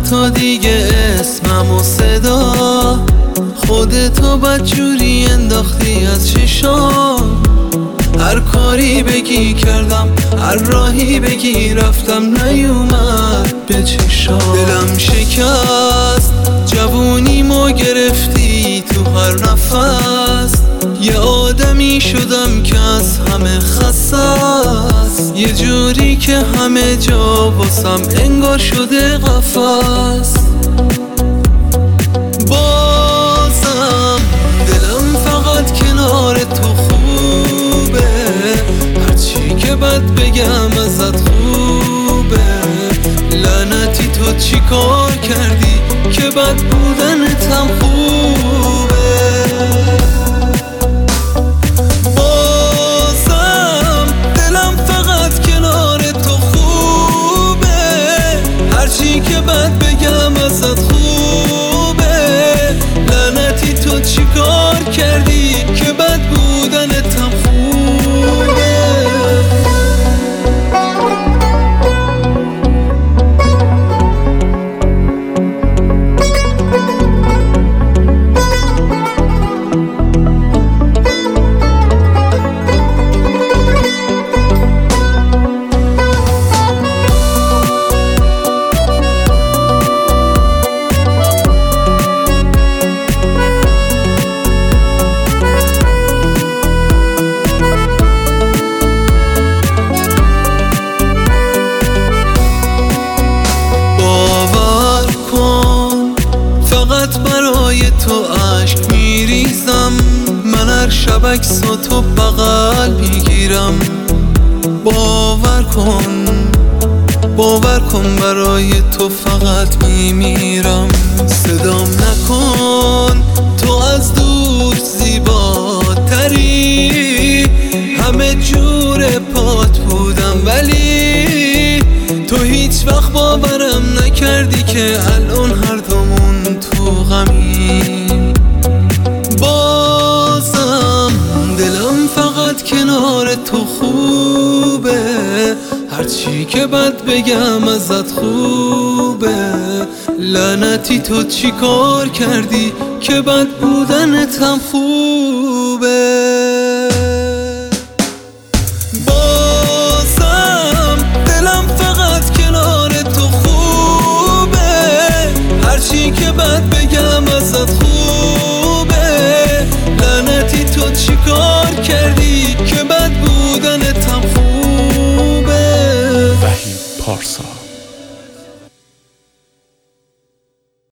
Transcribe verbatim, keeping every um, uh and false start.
حتی دیگه اسمم و صدا خودتو بدجوری انداختی از چشام. هر کاری بگی کردم، هر راهی بگی رفتم، نیومد به چشام. دلم شکست، جوونیمو گرفتی تو هر نفس. یه آدمی شدم که از همه خسته است، یه جوری که همه جا واسم انگار شده قفس. بازم دلم فقط کنار تو خوبه، هرچی که بد بگم ازت خوبه. لعنتی تو چی کار کردی که بد بودنتم خوبه. بازم دلم فقط کنار تو خوبه، هرچی که بد بگم ازت خوبه. لعنتی تو چی کار کردی که بد بودنتم خوبه. برای تو عشق میریزم، من هر شب عکساتو بغل میگیرم. باور کن باور کن برای تو فقط میمیرم. صدام نکن، تو از دور زیباتری، همه جور پات بودم ولی تو هیچ وقت باورم نکردی که الان هر دومون تو غمیم. بازم دلم فقط کنار تو خوبه، هرچی که بد بگم ازت خوبه. لعنتی تو چی کار کردی که بد بودنتم خوبه.